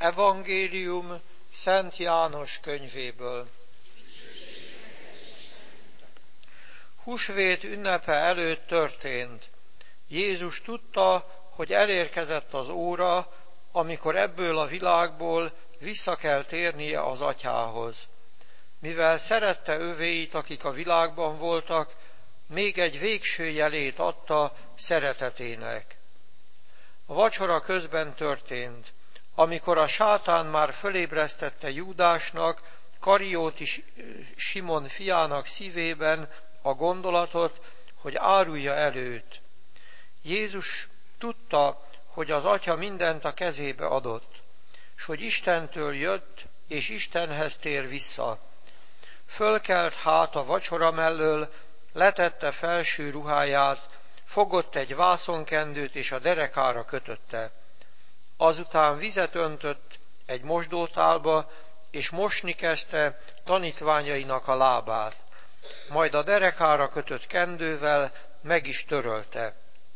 Evangélium Szent János könyvéből. Húsvét ünnepe előtt történt. Jézus tudta, hogy elérkezett az óra, amikor ebből a világból vissza kell térnie az Atyához. Mivel szerette övéit, akik a világban voltak, még egy végső jelét adta szeretetének. A vacsora közben történt, amikor a sátán már fölébresztette Júdásnak, Karióti Simon fiának szívében a gondolatot, hogy árulja el őt. Jézus tudta, hogy az Atya mindent a kezébe adott, s hogy Istentől jött, és Istenhez tér vissza. Fölkelt hát a vacsora mellől, letette felső ruháját, fogott egy vászonkendőt, és a derekára kötötte. Azután vizet öntött egy mosdótálba, és mosni kezdte tanítványainak a lábát. Majd a derekára kötött kendővel meg is törölte.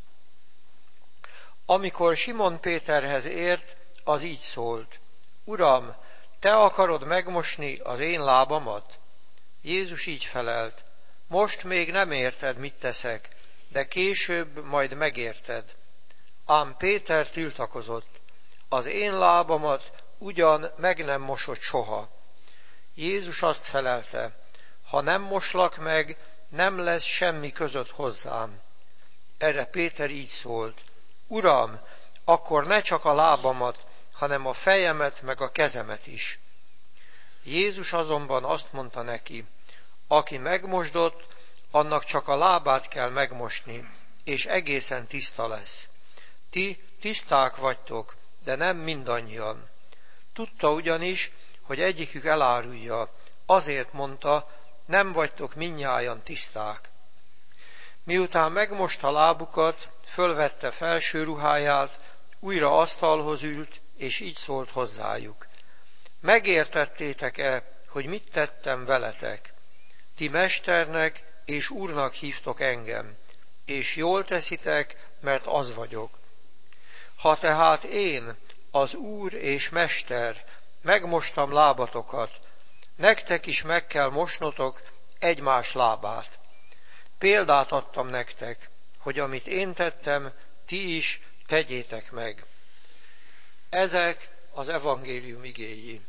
Amikor Simon Péterhez ért, az így szólt: Uram, te akarod megmosni az én lábamat? Jézus így felelt: Most még nem érted, mit teszek, de később majd megérted. Ám Péter tiltakozott: Az én lábamat ugyan meg nem mosott soha. Jézus azt felelte: Ha nem moslak meg, nem lesz semmi között hozzám. Erre Péter így szólt: Uram, akkor ne csak a lábamat, hanem a fejemet meg a kezemet is. Jézus azonban azt mondta neki: Aki megmosdott, annak csak a lábát kell megmosni, és egészen tiszta lesz. Ti tiszták vagytok, de nem mindannyian. Tudta ugyanis, hogy egyikük elárulja, azért mondta, nem vagytok mindnyájan tiszták. Miután megmosta lábukat, fölvette felső ruháját, újra asztalhoz ült, és így szólt hozzájuk: Megértettétek-e, hogy mit tettem veletek? Ti mesternek és úrnak hívtok engem, és jól teszitek, mert az vagyok. Ha tehát én, az úr és mester, megmostam lábatokat, nektek is meg kell mosnotok egymás lábát. Példát adtam nektek, hogy amit én tettem, ti is tegyétek meg. Ezek az evangélium igéi.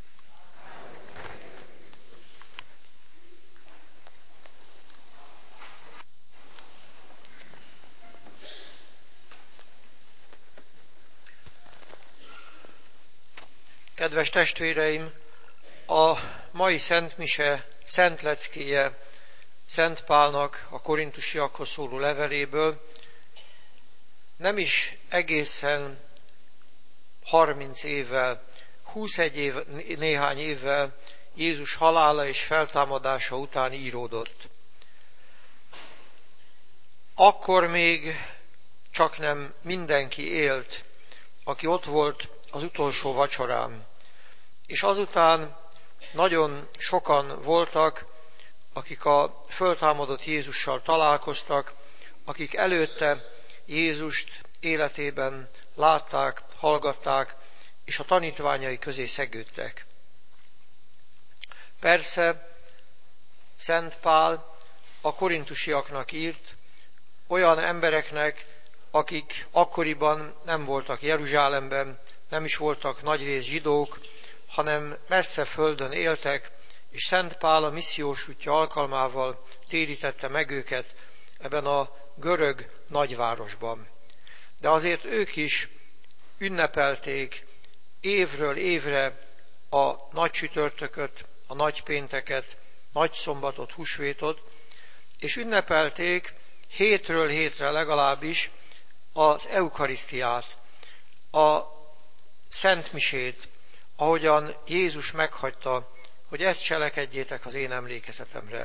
Kedves testvéreim, a mai szentmise szentleckéje Szent Pálnak a korintusiakhoz szóló leveléből nem is egészen 30 évvel, 21 néhány évvel Jézus halála és feltámadása után íródott. Akkor még csaknem mindenki élt, aki ott volt az utolsó vacsorán. És azután nagyon sokan voltak, akik a föltámadott Jézussal találkoztak, akik előtte Jézust életében látták, hallgatták, és a tanítványai közé szegődtek. Persze Szent Pál a korintusiaknak írt, olyan embereknek, akik akkoriban nem voltak Jeruzsálemben, nem is voltak nagyrészt zsidók, hanem messze földön éltek, és Szent Pál a missziós útja alkalmával térítette meg őket ebben a görög nagyvárosban. De azért ők is ünnepelték évről évre a nagy csütörtököt, a nagy pénteket, nagy szombatot, húsvétot, és ünnepelték hétről hétre legalábbis az eukarisztiát, a szentmisét, ahogyan Jézus meghagyta, hogy ezt cselekedjétek az én emlékezetemre.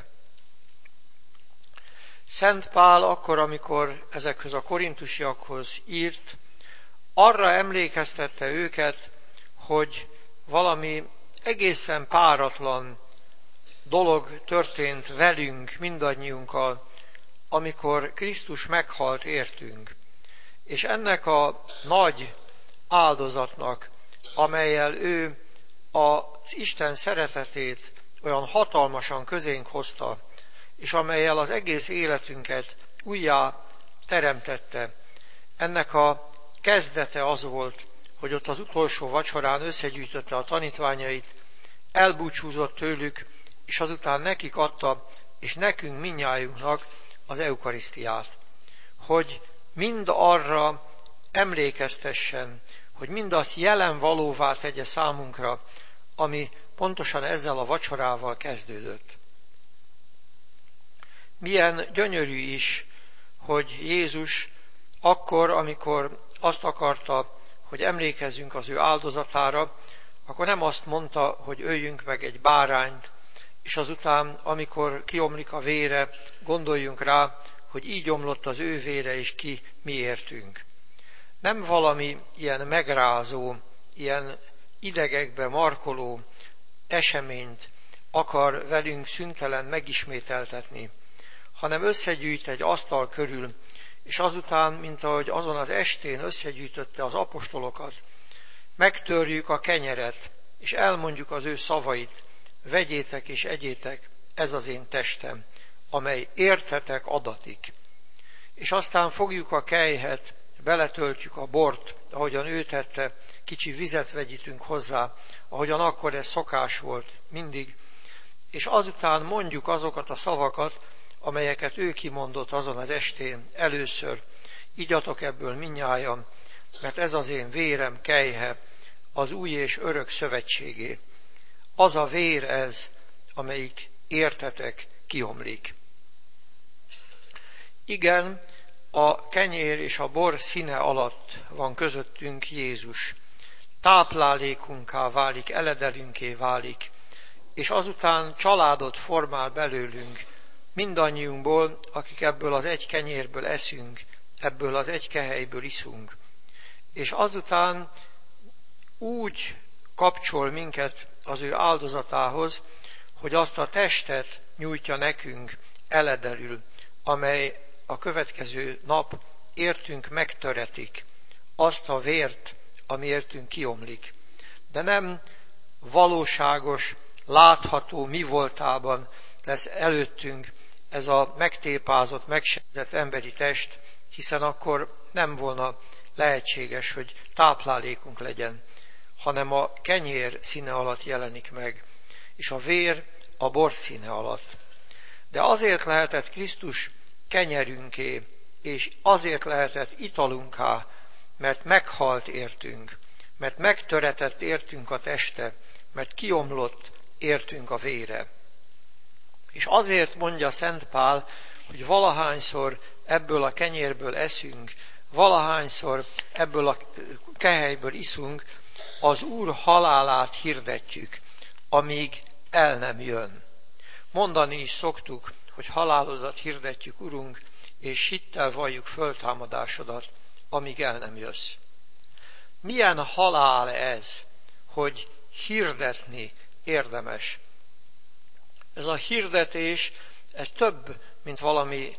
Szent Pál akkor, amikor ezekhez a korintusiakhoz írt, arra emlékeztette őket, hogy valami egészen páratlan dolog történt velünk, mindannyiunkkal, amikor Krisztus meghalt értünk. És ennek a nagy áldozatnak, amellyel ő az Isten szeretetét olyan hatalmasan közénk hozta, és amellyel az egész életünket újjá teremtette. Ennek a kezdete az volt, hogy ott az utolsó vacsorán összegyűjtötte a tanítványait, elbúcsúzott tőlük, és azután nekik adta, és nekünk mindnyájunknak az eukarisztiát. Hogy mind arra emlékeztessen, hogy mindazt jelen valóvá tegye számunkra, ami pontosan ezzel a vacsorával kezdődött. Milyen gyönyörű is, hogy Jézus akkor, amikor azt akarta, hogy emlékezzünk az ő áldozatára, akkor nem azt mondta, hogy öljünk meg egy bárányt, és azután, amikor kiomlik a vére, gondoljunk rá, hogy így omlott az ő vére, és ki miértünk. Nem valami ilyen megrázó, ilyen idegekbe markoló eseményt akar velünk szüntelen megismételtetni, hanem összegyűjt egy asztal körül, és azután, mint ahogy azon az estén összegyűjtötte az apostolokat, megtörjük a kenyeret, és elmondjuk az ő szavait, vegyétek és egyétek, ez az én testem, amely értetek adatik. És aztán fogjuk a kelyhet, beletöltjük a bort, ahogyan ő tette, kicsi vizet vegyítünk hozzá, ahogyan akkor ez szokás volt mindig, és azután mondjuk azokat a szavakat, amelyeket ő kimondott azon az estén először. Igyatok ebből mindnyájan, mert ez az én vérem kelyhe, az új és örök szövetségé. Az a vér ez, amelyik értetek kiomlik. Igen, a kenyér és a bor színe alatt van közöttünk Jézus. Táplálékunká válik, eledelünké válik, és azután családot formál belőlünk, mindannyiunkból, akik ebből az egy kenyérből eszünk, ebből az egy kehelyből iszunk. És azután úgy kapcsol minket az ő áldozatához, hogy azt a testet nyújtja nekünk eledelül, amely a következő nap értünk megtöretik, azt a vért, ami értünk kiomlik. De nem valóságos, látható mi voltában lesz előttünk ez a megtépázott, megsebzett emberi test, hiszen akkor nem volna lehetséges, hogy táplálékunk legyen, hanem a kenyér színe alatt jelenik meg, és a vér a bor színe alatt. De azért lehetett Krisztus kenyerünké, és azért lehetett italunká, mert meghalt értünk, mert megtöretett értünk a teste, mert kiomlott értünk a vére. És azért mondja Szent Pál, hogy valahányszor ebből a kenyérből eszünk, valahányszor ebből a kehelyből iszunk, az Úr halálát hirdetjük, amíg el nem jön. Mondani is szoktuk, hogy halálodat hirdetjük, Urunk, és hittel valljuk föltámadásodat, amíg el nem jössz. Milyen halál ez, hogy hirdetni érdemes? Ez a hirdetés, ez több, mint valami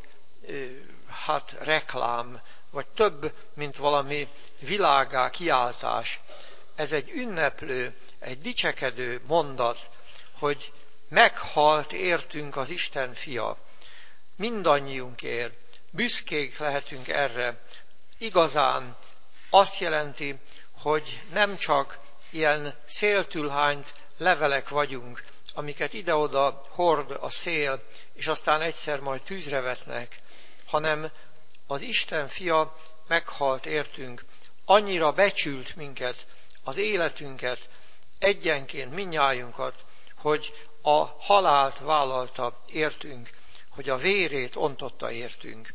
reklám, vagy több, mint valami világgá kiáltás. Ez egy ünneplő, egy dicsekedő mondat, hogy meghalt értünk az Isten fia. Mindannyiunkért büszkék lehetünk erre. Igazán azt jelenti, hogy nem csak ilyen széltülhányt levelek vagyunk, amiket ide-oda hord a szél, és aztán egyszer majd tűzre vetnek, hanem az Isten fia meghalt értünk, annyira becsült minket, az életünket, egyenként mindnyájunkat, hogy a halált vállalta értünk, hogy a vérét ontotta értünk.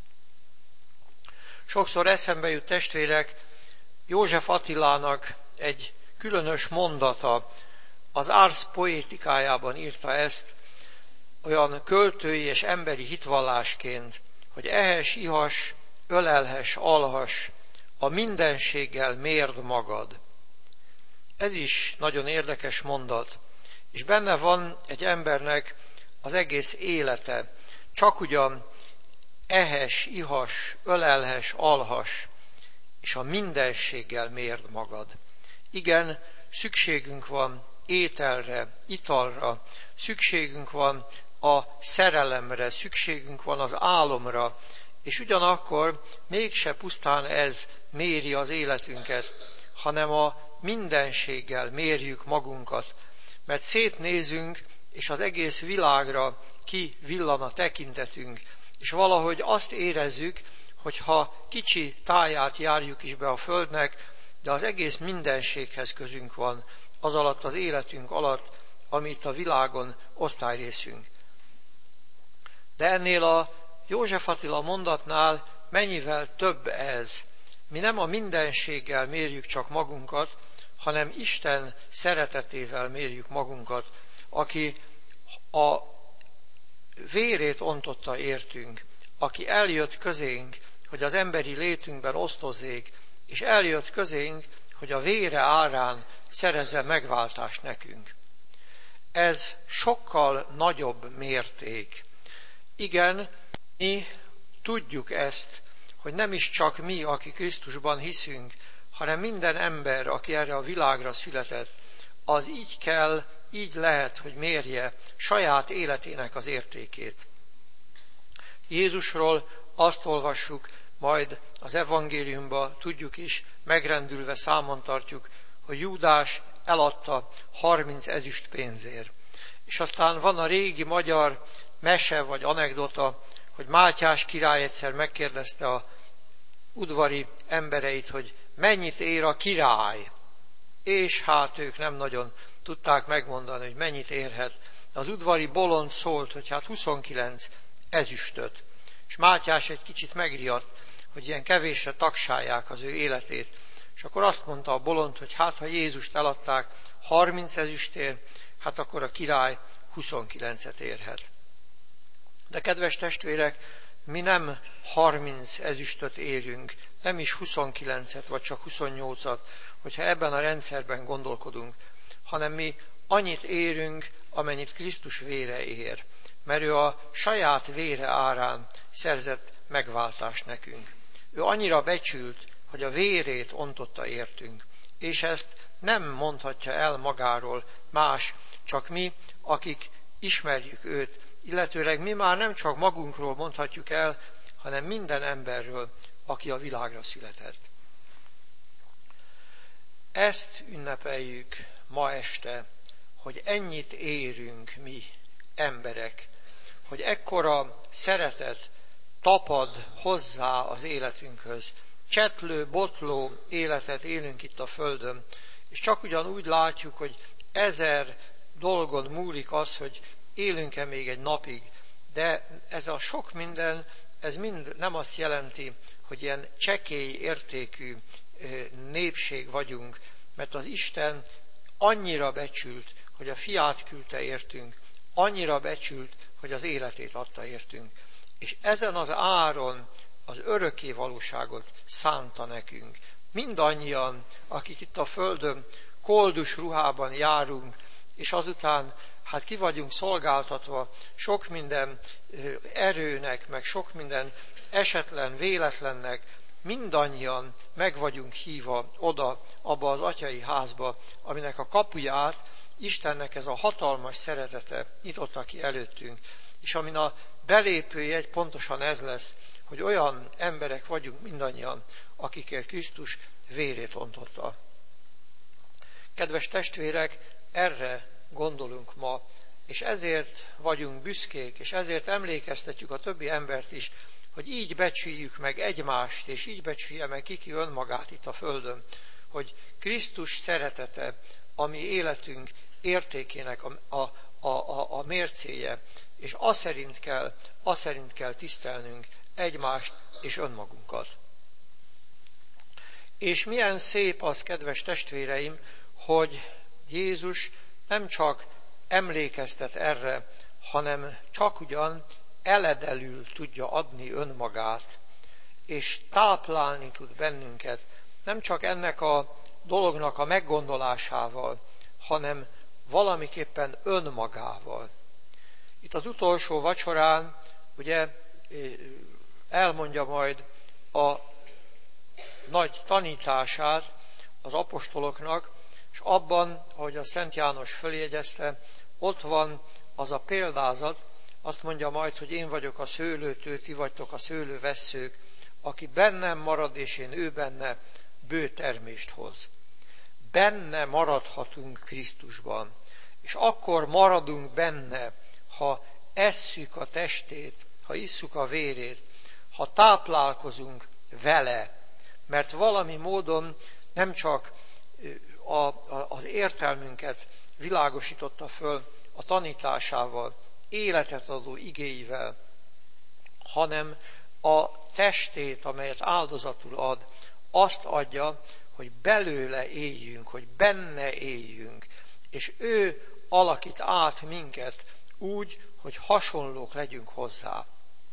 Sokszor eszembe jut, testvérek, József Attilának egy különös mondata, az Ars poétikájában írta ezt, olyan költői és emberi hitvallásként, hogy ehess, ihas, ölelhess, alhass, a mindenséggel mérd magad. Ez is nagyon érdekes mondat, és benne van egy embernek az egész élete, csak ugyan ehess, ihas, ölelhess, alhass, és a mindenséggel mérd magad. Igen, szükségünk van ételre, italra, szükségünk van a szerelemre, szükségünk van az álomra, és ugyanakkor mégse pusztán ez méri az életünket, hanem a mindenséggel mérjük magunkat. Mert szétnézünk, és az egész világra kivillan a tekintetünk, és valahogy azt érezzük, hogy ha kicsi táját járjuk is be a földnek, de az egész mindenséghez közünk van, az alatt az életünk alatt, amit a világon osztályrészünk. De ennél a József Attila mondatnál mennyivel több ez. Mi nem a mindenséggel mérjük csak magunkat, hanem Isten szeretetével mérjük magunkat, aki a vérét ontotta értünk, aki eljött közénk, hogy az emberi létünkben osztozzék, és eljött közénk, hogy a vére árán szerezze megváltást nekünk. Ez sokkal nagyobb mérték. Igen, mi tudjuk ezt, hogy nem is csak mi, aki Krisztusban hiszünk, hanem minden ember, aki erre a világra született, az így kell, így lehet, hogy mérje saját életének az értékét. Jézusról azt olvassuk, majd az evangéliumban tudjuk is, megrendülve számon tartjuk, hogy Júdás eladta 30 ezüstpénzért. És aztán van a régi magyar mese vagy anekdota, hogy Mátyás király egyszer megkérdezte a udvari embereit, hogy mennyit ér a király. És hát ők nem nagyon tudták megmondani, hogy mennyit érhet. Az udvari bolond szólt, hogy hát 29 ezüstöt. És Mátyás egy kicsit megriadt, hogy ilyen kevésre tagsálják az ő életét. És akkor azt mondta a bolond, hogy hát ha Jézust eladták 30 ezüstért, hát akkor a király 29-et érhet. De kedves testvérek, mi nem 30 ezüstöt érünk, nem is 29-et, vagy csak 28-at, hogyha ebben a rendszerben gondolkodunk, hanem mi annyit érünk, amennyit Krisztus vére ér, mert ő a saját vére árán szerzett megváltást nekünk. Ő annyira becsült, hogy a vérét ontotta értünk, és ezt nem mondhatja el magáról más, csak mi, akik ismerjük őt, illetőleg mi már nem csak magunkról mondhatjuk el, hanem minden emberről, aki a világra született. Ezt ünnepeljük ma este, hogy ennyit érünk mi emberek, hogy ekkora szeretet tapad hozzá az életünkhöz. Csetlő, botló életet élünk itt a földön, és csak ugyanúgy látjuk, hogy 1000 dolgon múlik az, hogy élünk-e még egy napig, de ez a sok minden, ez mind nem azt jelenti, hogy ilyen csekély értékű népség vagyunk, mert az Isten annyira becsült, hogy a fiát küldte értünk, annyira becsült, hogy az életét adta értünk. És ezen az áron az örökké valóságot szánta nekünk. Mindannyian, akik itt a földön koldus ruhában járunk, és azután hát ki vagyunk szolgáltatva sok minden erőnek, meg sok minden esetlen, véletlennek, mindannyian meg vagyunk hívva oda, abba az atyai házba, aminek a kapuját Istennek ez a hatalmas szeretete nyitotta ki előttünk, és amin a belépőjegy pontosan ez lesz, hogy olyan emberek vagyunk mindannyian, akikért Krisztus vérét ontotta. Kedves testvérek, erre gondolunk ma, és ezért vagyunk büszkék, és ezért emlékeztetjük a többi embert is, hogy így becsüljük meg egymást, és így becsülje meg ki önmagát itt a földön, hogy Krisztus szeretete, a mi életünk értékének a mércéje, és az szerint kell tisztelnünk egymást és önmagunkat. És milyen szép az, kedves testvéreim, hogy Jézus nem csak emlékeztet erre, hanem csak ugyan eledelül tudja adni önmagát, és táplálni tud bennünket, nem csak ennek a dolognak a meggondolásával, hanem valamiképpen önmagával. Itt az utolsó vacsorán ugye elmondja majd a nagy tanítását az apostoloknak, abban, ahogy a Szent János följegyezte, ott van az a példázat, azt mondja majd, hogy én vagyok a szőlőtő, ti vagytok a szőlővesszők, aki bennem marad, és én ő benne, bő termést hoz. Benne maradhatunk Krisztusban, és akkor maradunk benne, ha esszük a testét, ha isszuk a vérét, ha táplálkozunk vele, mert valami módon nem csak az értelmünket világosította föl a tanításával, életet adó igéivel, hanem a testét, amelyet áldozatul ad, azt adja, hogy belőle éljünk, hogy benne éljünk, és ő alakít át minket úgy, hogy hasonlók legyünk hozzá.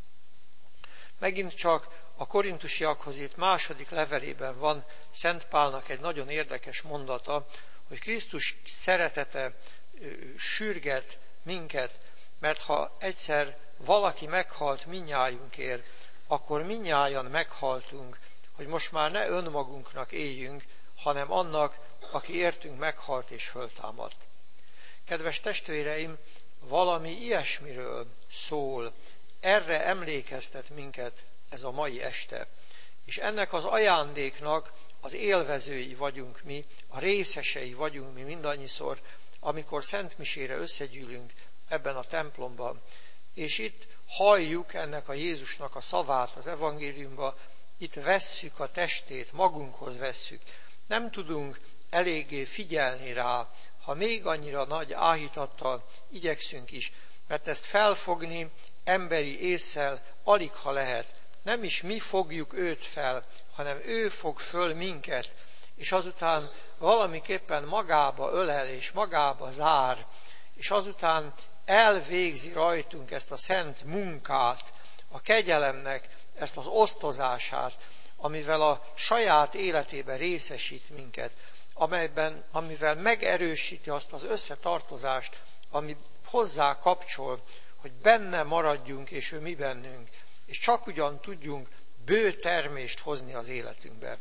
Megint csak a korintusiakhoz írt második levelében van Szent Pálnak egy nagyon érdekes mondata, hogy Krisztus szeretete sürget minket, mert ha egyszer valaki meghalt mindnyájunkért, akkor mindnyájan meghaltunk, hogy most már ne önmagunknak éljünk, hanem annak, aki értünk meghalt és föltámadt. Kedves testvéreim, valami ilyesmiről szól, erre emlékeztet minket ez a mai este. És ennek az ajándéknak az élvezői vagyunk mi, a részesei vagyunk mi mindannyiszor, amikor szentmisére összegyűlünk ebben a templomban. És itt halljuk ennek a Jézusnak a szavát az evangéliumba, itt vesszük a testét, magunkhoz vesszük. Nem tudunk eléggé figyelni rá, ha még annyira nagy áhítattal igyekszünk is, mert ezt felfogni emberi ésszel alig ha lehet. Nem is mi fogjuk őt fel, hanem ő fog föl minket, és azután valamiképpen magába ölel és magába zár, és azután elvégzi rajtunk ezt a szent munkát, a kegyelemnek ezt az osztozását, amivel a saját életébe részesít minket, amivel megerősíti azt az összetartozást, ami hozzá kapcsol, hogy benne maradjunk, és ő mi bennünk, és csak ugyan tudjunk bő termést hozni az életünkbe.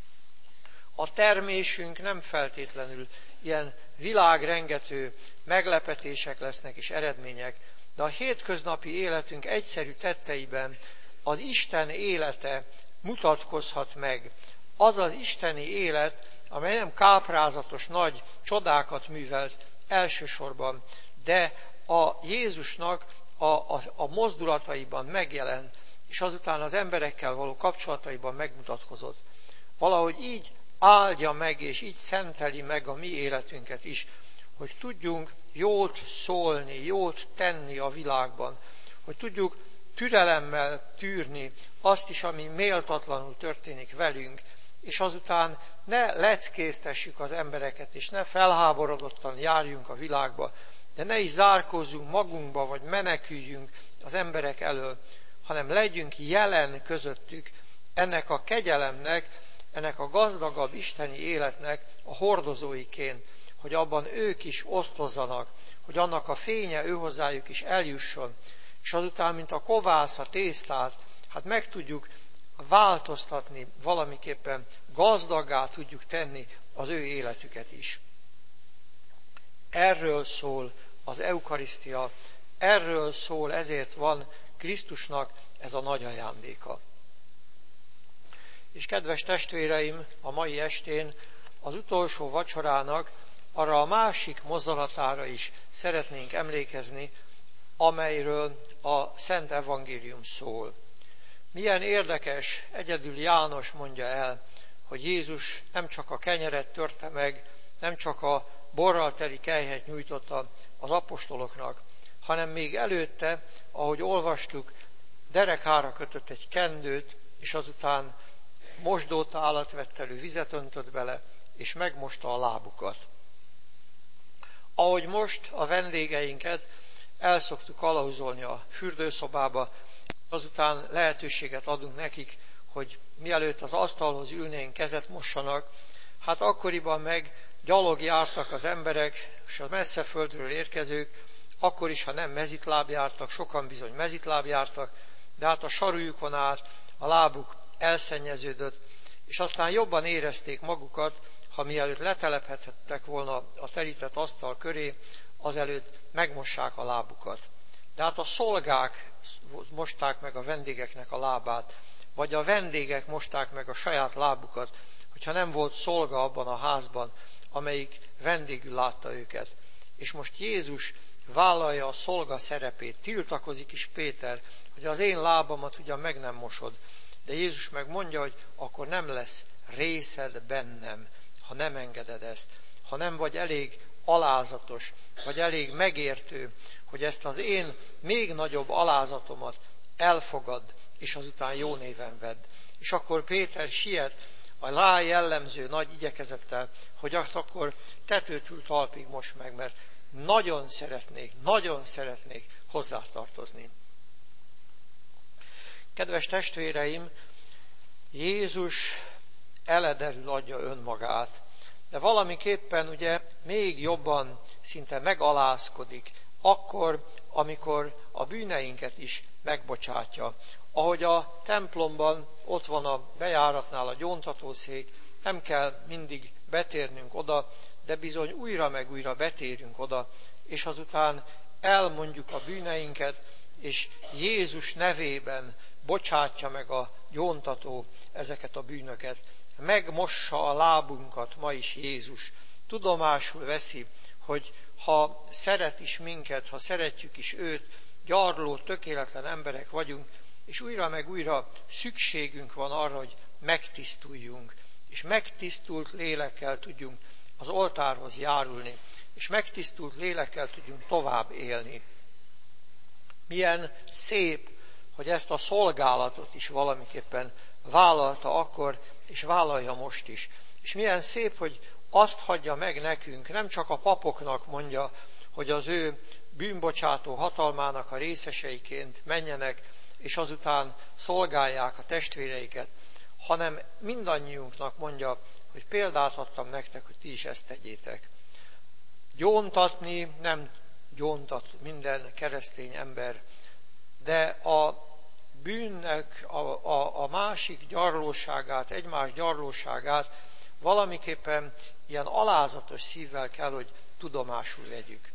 A termésünk nem feltétlenül ilyen világrengető meglepetések lesznek és eredmények, de a hétköznapi életünk egyszerű tetteiben az Isten élete mutatkozhat meg. Az az isteni élet, amely nem káprázatos nagy csodákat művelt elsősorban, de a Jézusnak a mozdulataiban megjelent, és azután az emberekkel való kapcsolataiban megmutatkozott. Valahogy így áldja meg, és így szenteli meg a mi életünket is, hogy tudjunk jót szólni, jót tenni a világban, hogy tudjuk türelemmel tűrni azt is, ami méltatlanul történik velünk, és azután ne leckéztessük az embereket, és ne felháborodottan járjunk a világba, de ne is zárkózzunk magunkba, vagy meneküljünk az emberek elől, hanem legyünk jelen közöttük ennek a kegyelemnek, ennek a gazdagabb isteni életnek a hordozóiként, hogy abban ők is osztozzanak, hogy annak a fénye őhozzájuk is eljusson, és azután, mint a kovász a tésztát, hát meg tudjuk változtatni valamiképpen, gazdaggá tudjuk tenni az ő életüket is. Erről szól az eukarisztia, erről szól, ezért van Krisztusnak ez a nagy ajándéka. És kedves testvéreim, a mai estén az utolsó vacsorának arra a másik mozzanatára is szeretnénk emlékezni, amelyről a Szent Evangélium szól. Milyen érdekes, egyedül János mondja el, hogy Jézus nem csak a kenyeret törte meg, nem csak a borral teli kelyhet nyújtotta az apostoloknak, hanem még előtte, ahogy olvastuk, derekára kötött egy kendőt, és azután mosdótálat vett elő, vizet öntött bele, és megmosta a lábukat. Ahogy most a vendégeinket el szoktuk kalauzolni a fürdőszobába, azután lehetőséget adunk nekik, hogy mielőtt az asztalhoz ülnénk, kezet mossanak, hát akkoriban meg gyalog jártak az emberek, és a messze földről érkezők, akkor is, ha nem mezitláb jártak, sokan bizony mezitláb jártak, de hát a sarujukon át a lábuk elszennyeződött, és aztán jobban érezték magukat, ha mielőtt letelepedhettek volna a terített asztal köré, azelőtt megmossák a lábukat. De hát a szolgák mosták meg a vendégeknek a lábát, vagy a vendégek mosták meg a saját lábukat, hogyha nem volt szolga abban a házban, amelyik vendégül látta őket. És most Jézus vállalja a szolga szerepét, tiltakozik is Péter, hogy az én lábamat ugyan meg nem mosod. De Jézus megmondja, hogy akkor nem lesz részed bennem, ha nem engeded ezt, ha nem vagy elég alázatos, vagy elég megértő, hogy ezt az én még nagyobb alázatomat elfogad, és azután jó néven vedd. És akkor Péter siet a rá jellemző nagy igyekezettel, hogy akkor tetőtől talpig most meg, mert nagyon szeretnék hozzátartozni. Kedves testvéreim, Jézus elederül adja önmagát, de valamiképpen ugye még jobban szinte megalázkodik, akkor, amikor a bűneinket is megbocsátja. Ahogy a templomban ott van a bejáratnál a gyóntatószék, nem kell mindig betérnünk oda, de bizony újra meg újra betérünk oda, és azután elmondjuk a bűneinket, és Jézus nevében bocsátja meg a gyóntató ezeket a bűnöket. Megmossa a lábunkat ma is Jézus. Tudomásul veszi, hogy ha szeret is minket, ha szeretjük is őt, gyarló, tökéletlen emberek vagyunk, és újra meg újra szükségünk van arra, hogy megtisztuljunk, és megtisztult lélekkel tudjunk az oltárhoz járulni, és megtisztult lélekkel tudjunk tovább élni. Milyen szép, hogy ezt a szolgálatot is valamiképpen vállalta akkor, és vállalja most is. És milyen szép, hogy azt hagyja meg nekünk, nem csak a papoknak mondja, hogy az ő bűnbocsátó hatalmának a részeseiként menjenek, és azután szolgálják a testvéreiket, hanem mindannyiunknak mondja, hogy példát adtam nektek, hogy ti is ezt tegyétek. Gyóntatni nem gyóntat minden keresztény ember, de a bűnnek a másik gyarlóságát, egymás gyarlóságát valamiképpen ilyen alázatos szívvel kell, hogy tudomásul vegyük.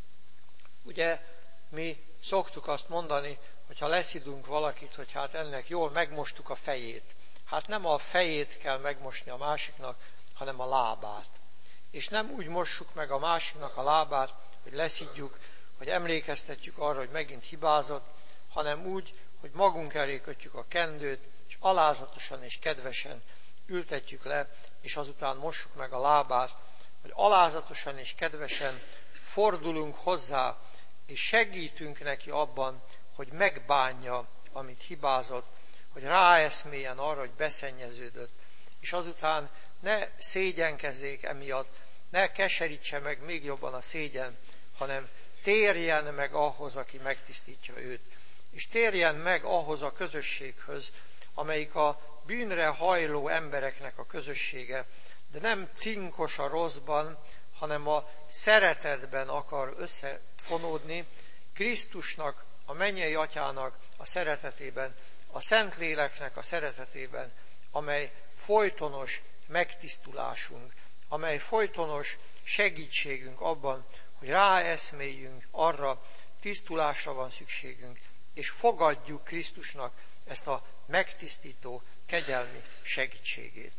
Ugye mi szoktuk azt mondani, hogyha leszidunk valakit, hogy hát ennek jól megmostuk a fejét. Hát nem a fejét kell megmosni a másiknak, hanem a lábát. És nem úgy mossuk meg a másiknak a lábát, hogy leszidjuk, hogy emlékeztetjük arra, hogy megint hibázott, hanem úgy, hogy magunk elé kötjük a kendőt, és alázatosan és kedvesen ültetjük le, és azután mossuk meg a lábát, hogy alázatosan és kedvesen fordulunk hozzá, és segítünk neki abban, hogy megbánja, amit hibázott, hogy ráeszméljen arra, hogy beszennyeződött, és azután ne szégyenkezzék emiatt, ne keserítse meg még jobban a szégyen, hanem térjen meg ahhoz, aki megtisztítja őt. És térjen meg ahhoz a közösséghöz, amelyik a bűnre hajló embereknek a közössége, de nem cinkos a rosszban, hanem a szeretetben akar összefonódni, Krisztusnak, a mennyei Atyának a szeretetében, a Szentléleknek a szeretetében, amely folytonos megtisztulásunk, amely folytonos segítségünk abban, hogy ráeszméljünk arra, tisztulásra van szükségünk, és fogadjuk Krisztusnak ezt a megtisztító, kegyelmi segítségét.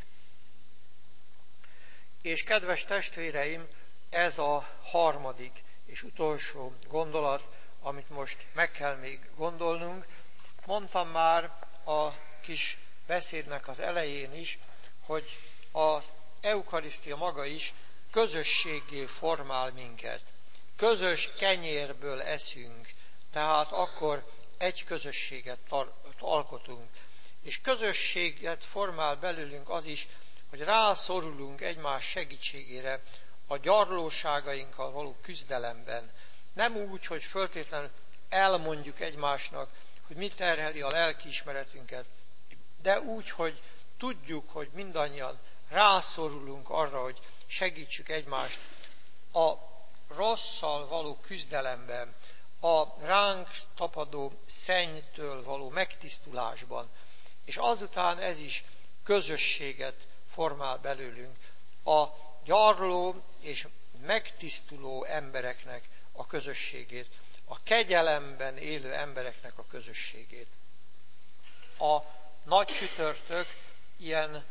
És kedves testvéreim, ez a harmadik és utolsó gondolat, amit most meg kell még gondolnunk. Mondtam már a kis beszédnek az elején is, hogy az eukarisztia maga is közösséggé formál minket. Közös kenyérből eszünk, tehát akkor egy közösséget alkotunk. És közösséget formál belőlünk az is, hogy rászorulunk egymás segítségére a gyarlóságainkkal való küzdelemben. Nem úgy, hogy föltétlenül elmondjuk egymásnak, hogy mit terheli a lelkiismeretünket, de úgy, hogy tudjuk, hogy mindannyian rászorulunk arra, hogy segítsük egymást a rosszal való küzdelemben, a ránk tapadó szennytől való megtisztulásban. És azután ez is közösséget formál belőlünk. a gyarló és megtisztuló embereknek a közösségét, a kegyelemben élő embereknek a közösségét. A nagy csütörtök ilyen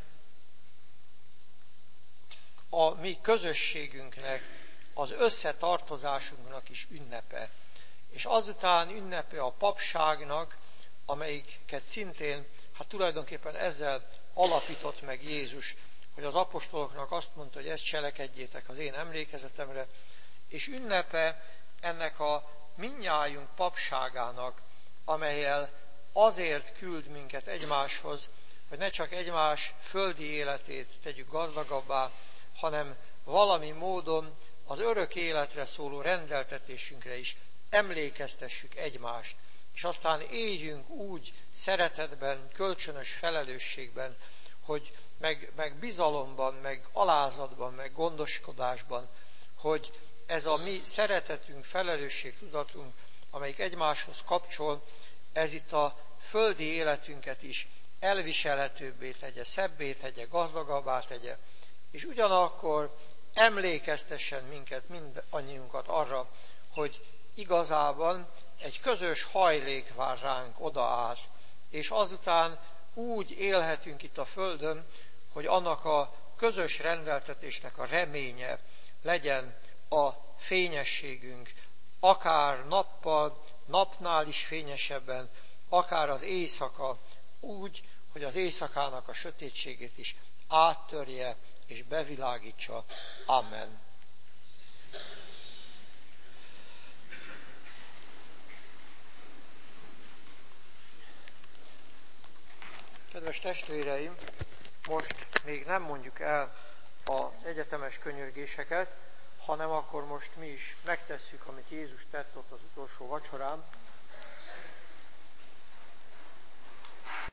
a mi közösségünknek, az összetartozásunknak is ünnepe. És azután ünnepe a papságnak, amelyiket szintén, tulajdonképpen ezzel alapított meg Jézus, hogy az apostoloknak azt mondta, hogy ezt cselekedjétek az én emlékezetemre, és ünnepe ennek a mindnyájunk papságának, amellyel azért küld minket egymáshoz, hogy ne csak egymás földi életét tegyük gazdagabbá, hanem valami módon az örök életre szóló rendeltetésünkre is emlékeztessük egymást, és aztán éljünk úgy szeretetben, kölcsönös felelősségben, hogy meg bizalomban, meg alázatban, meg gondoskodásban, hogy ez a mi szeretetünk, felelősségtudatunk, amelyik egymáshoz kapcsol, ez itt a földi életünket is elviselhetőbbé tegye, szebbé tegye, gazdagabbá tegye, és ugyanakkor emlékeztessen minket, mindannyiunkat arra, hogy igazában egy közös hajlék vár ránk oda át, és azután úgy élhetünk itt a földön, hogy annak a közös rendeltetésnek a reménye legyen a fényességünk, akár nappal, napnál is fényesebben, akár az éjszaka, úgy, hogy az éjszakának a sötétségét is áttörje és bevilágítsa. Amen. Kedves testvéreim, most még nem mondjuk el az egyetemes könyörgéseket, hanem akkor most mi is megtesszük, amit Jézus tett ott az utolsó vacsorán,